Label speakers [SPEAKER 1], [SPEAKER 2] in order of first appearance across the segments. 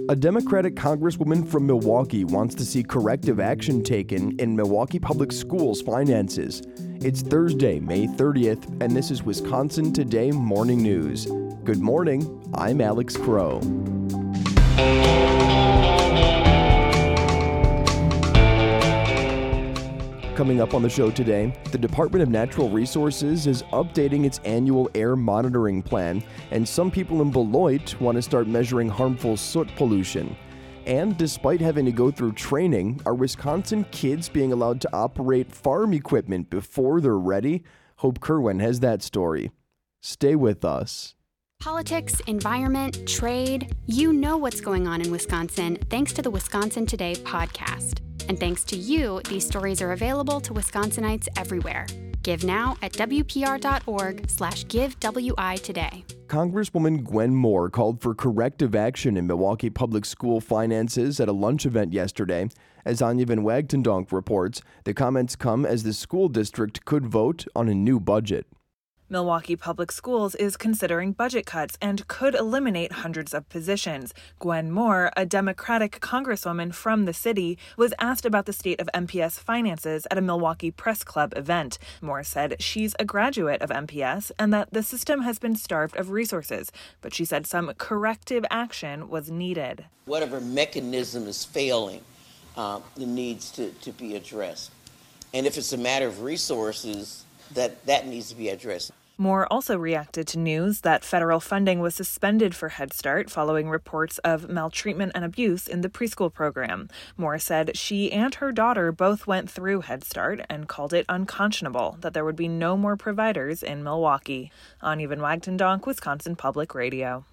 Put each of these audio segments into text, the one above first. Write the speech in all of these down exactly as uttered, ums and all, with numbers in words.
[SPEAKER 1] A Democratic congresswoman from Milwaukee wants to see corrective action taken in Milwaukee Public Schools' finances. It's Thursday, May thirtieth, and this is Wisconsin Today Morning News. Good morning, I'm Alex Crow. Coming up on the show today, the Department of Natural Resources is updating its annual air monitoring plan, and some people in Beloit want to start measuring harmful soot pollution. And despite having to go through training, are Wisconsin kids being allowed to operate farm equipment before they're ready? Hope Kerwin has that story. Stay with us.
[SPEAKER 2] Politics, environment, trade, you know what's going on in Wisconsin thanks to the Wisconsin Today podcast. And thanks to you, these stories are available to Wisconsinites everywhere. Give now at W P R dot org slash give W I today.
[SPEAKER 1] Congresswoman Gwen Moore called for corrective action in Milwaukee public school finances at a lunch event yesterday. As Anya Van Wagtendonk reports, the comments come as the school district could vote on a new budget.
[SPEAKER 3] Milwaukee Public Schools is considering budget cuts and could eliminate hundreds of positions. Gwen Moore, a Democratic congresswoman from the city, was asked about the state of M P S finances at a Milwaukee Press Club event. Moore said she's a graduate of M P S and that the system has been starved of resources, but she said some corrective action was needed.
[SPEAKER 4] Whatever mechanism is failing, uh, it needs to, to be addressed. And if it's a matter of resources, that, that needs to be addressed.
[SPEAKER 3] Moore also reacted to news that federal funding was suspended for Head Start following reports of maltreatment and abuse in the preschool program. Moore said she and her daughter both went through Head Start and called it unconscionable that there would be no more providers in Milwaukee. Anya Van Wagtendonk, Wisconsin Public Radio.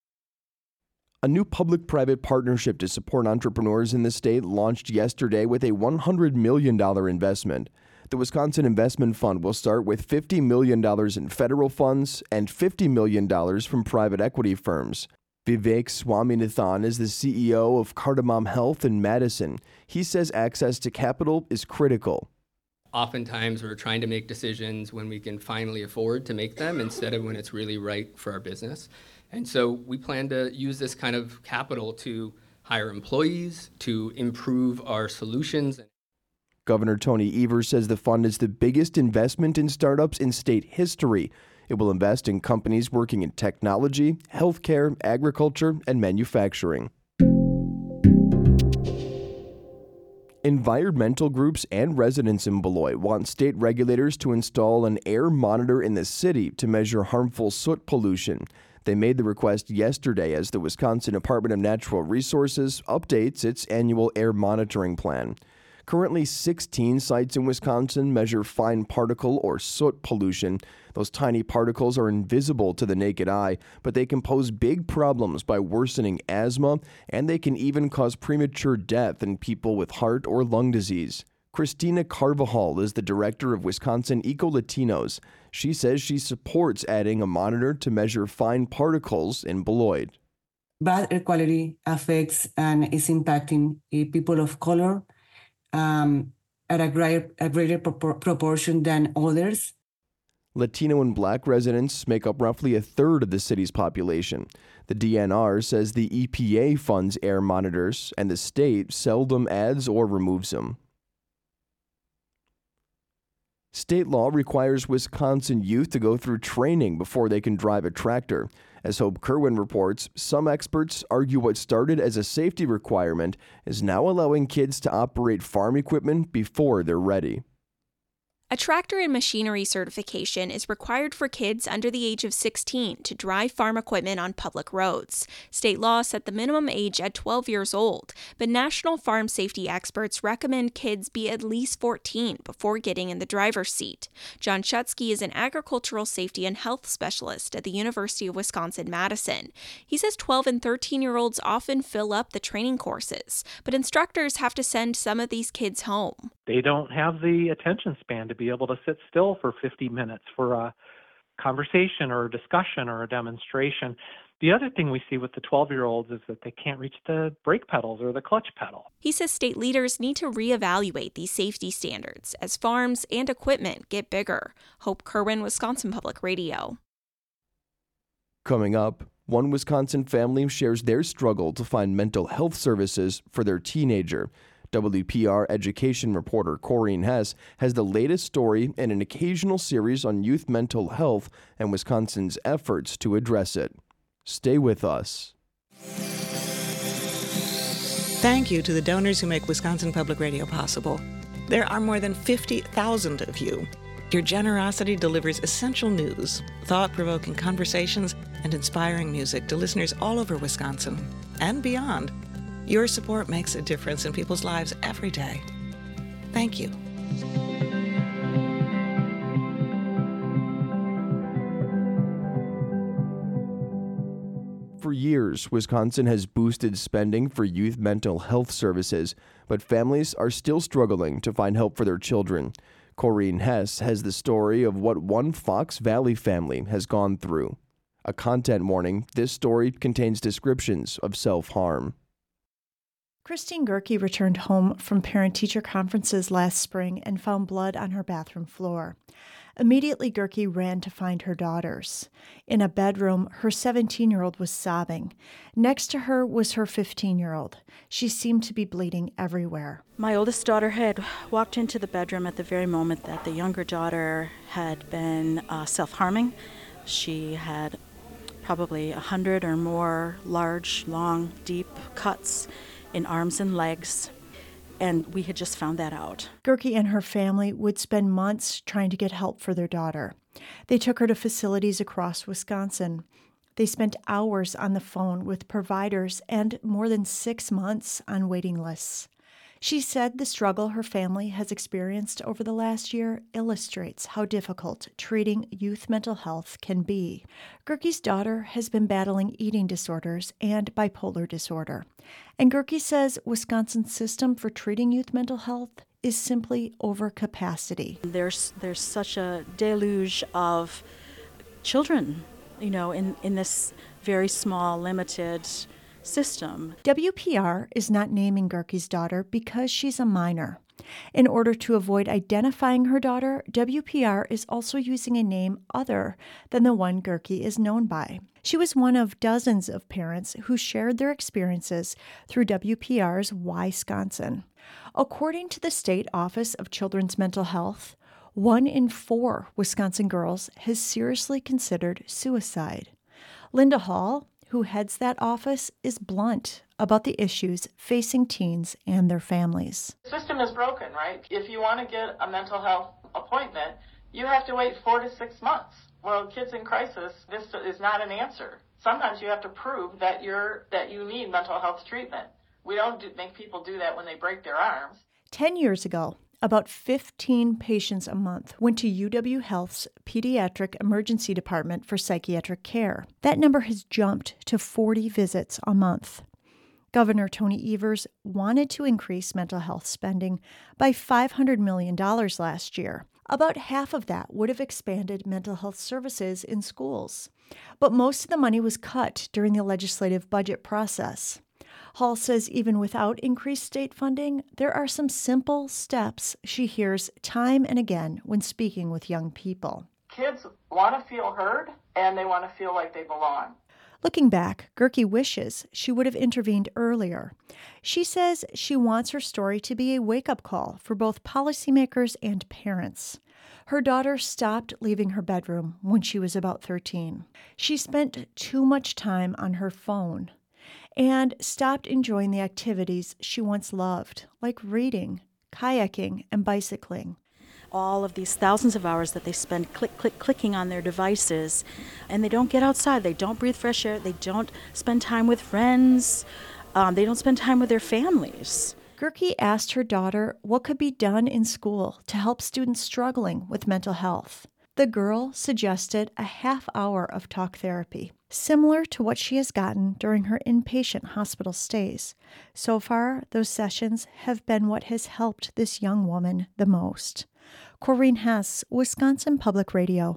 [SPEAKER 1] A new public-private partnership to support entrepreneurs in the state launched yesterday with a one hundred million dollars investment. The Wisconsin Investment Fund will start with fifty million dollars in federal funds and fifty million dollars from private equity firms. Vivek Swaminathan is the C E O of Cardamom Health in Madison. He says access to capital is critical.
[SPEAKER 5] Oftentimes, we're trying to make decisions when we can finally afford to make them instead of when it's really right for our business. And so we plan to use this kind of capital to hire employees, to improve our solutions.
[SPEAKER 1] Governor Tony Evers says the fund is the biggest investment in startups in state history. It will invest in companies working in technology, healthcare, agriculture, and manufacturing. Environmental groups and residents in Beloit want state regulators to install an air monitor in the city to measure harmful soot pollution. They made the request yesterday as the Wisconsin Department of Natural Resources updates its annual air monitoring plan. Currently, sixteen sites in Wisconsin measure fine particle or soot pollution. Those tiny particles are invisible to the naked eye, but they can pose big problems by worsening asthma, and they can even cause premature death in people with heart or lung disease. Christina Carvajal is the director of Wisconsin Eco-Latinos. She says she supports adding a monitor to measure fine particles in Beloit.
[SPEAKER 6] Bad air quality affects and is impacting uh, people of color Um, at a greater, a greater propor- proportion than others.
[SPEAKER 1] Latino and Black residents make up roughly a third of the city's population. The D N R says the E P A funds air monitors, and the state seldom adds or removes them. State law requires Wisconsin youth to go through training before they can drive a tractor. As Hope Kerwin reports, some experts argue what started as a safety requirement is now allowing kids to operate farm equipment before they're ready.
[SPEAKER 7] A tractor and machinery certification is required for kids under the age of sixteen to drive farm equipment on public roads. State law set the minimum age at twelve years old, but national farm safety experts recommend kids be at least fourteen before getting in the driver's seat. John Shutsky is an agricultural safety and health specialist at the University of Wisconsin-Madison. He says twelve and thirteen-year-olds often fill up the training courses, but instructors have to send some of these kids home.
[SPEAKER 8] They don't have the attention span to be able to sit still for fifty minutes for a conversation or a discussion or a demonstration. The other thing we see with the twelve-year-olds is that they can't reach the brake pedals or the clutch pedal.
[SPEAKER 7] He says state leaders need to reevaluate these safety standards as farms and equipment get bigger. Hope Kerwin, Wisconsin Public Radio.
[SPEAKER 1] Coming up, One Wisconsin family shares their struggle to find mental health services for their teenager. W P R education reporter Corrine Hess has the latest story and an occasional series on youth mental health and Wisconsin's efforts to address it. Stay with us.
[SPEAKER 9] Thank you to the donors who make Wisconsin Public Radio possible. There are more than fifty thousand of you. Your generosity delivers essential news, thought-provoking conversations, and inspiring music to listeners all over Wisconsin and beyond. Your support makes a difference in people's lives every day. Thank you.
[SPEAKER 1] For years, Wisconsin has boosted spending for youth mental health services, but families are still struggling to find help for their children. Corrine Hess has the story of what one Fox Valley family has gone through. A content warning, this story contains descriptions of self-harm.
[SPEAKER 10] Christine Gerke returned home from parent-teacher conferences last spring and found blood on her bathroom floor. Immediately, Gerke ran to find her daughters. In a bedroom, her seventeen-year-old was sobbing. Next to her was her fifteen-year-old. She seemed to be bleeding everywhere.
[SPEAKER 11] My oldest daughter had walked into the bedroom at the very moment that the younger daughter had been uh, self-harming. She had probably a hundred or more large, long, deep cuts in arms and legs, and we had just found that out.
[SPEAKER 10] Gerke and her family would spend months trying to get help for their daughter. They took her to facilities across Wisconsin. They spent hours on the phone with providers and more than six months on waiting lists. She said the struggle her family has experienced over the last year illustrates how difficult treating youth mental health can be. Gerke's daughter has been battling eating disorders and bipolar disorder. And Gerke says Wisconsin's system for treating youth mental health is simply over capacity.
[SPEAKER 11] There's there's such a deluge of children, you know, in, in this very small, limited system.
[SPEAKER 10] W P R is not naming Gerke's daughter because she's a minor. In order to avoid identifying her daughter, W P R is also using a name other than the one Gerke is known by. She was one of dozens of parents who shared their experiences through W P R's Wisconsin. According to the State Office of Children's Mental Health, one in four Wisconsin girls has seriously considered suicide. Linda Hall, who heads that office, is blunt about the issues facing teens and their families.
[SPEAKER 12] The system is broken, right? If you want to get a mental health appointment, you have to wait four to six months. Well, kids in crisis, this is not an answer. Sometimes you have to prove that you're that you need mental health treatment. We don't do, make people do that when they break their arms.
[SPEAKER 10] Ten years ago, about fifteen patients a month went to U W Health's Pediatric Emergency Department for psychiatric care. That number has jumped to forty visits a month. Governor Tony Evers wanted to increase mental health spending by five hundred million dollars last year. About half of that would have expanded mental health services in schools. But most of the money was cut during the legislative budget process. Hall says even without increased state funding, there are some simple steps she hears time and again when speaking with young people.
[SPEAKER 12] Kids want to feel heard, and they want to feel like they belong.
[SPEAKER 10] Looking back, Gerke wishes she would have intervened earlier. She says she wants her story to be a wake-up call for both policymakers and parents. Her daughter stopped leaving her bedroom when she was about thirteen. She spent too much time on her phone and stopped enjoying the activities she once loved, like reading, kayaking, and bicycling.
[SPEAKER 11] All of these thousands of hours that they spend click, click, clicking on their devices, and they don't get outside, they don't breathe fresh air, they don't spend time with friends, um, they don't spend time with their families.
[SPEAKER 10] Gerke asked her daughter what could be done in school to help students struggling with mental health. The girl suggested a half hour of talk therapy, similar to what she has gotten during her inpatient hospital stays. So far, those sessions have been what has helped this young woman the most. Corrine Hess, Wisconsin Public Radio.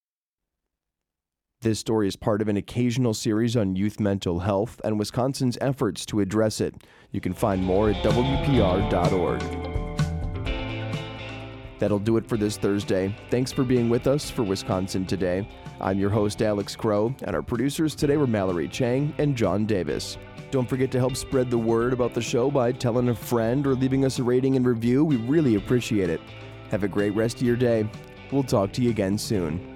[SPEAKER 1] This story is part of an occasional series on youth mental health and Wisconsin's efforts to address it. You can find more at W P R dot org. That'll do it for this Thursday. Thanks for being with us for Wisconsin Today. I'm your host, Alex Crow, and our producers today were Mallory Chang and John Davis. Don't forget to help spread the word about the show by telling a friend or leaving us a rating and review. We really appreciate it. Have a great rest of your day. We'll talk to you again soon.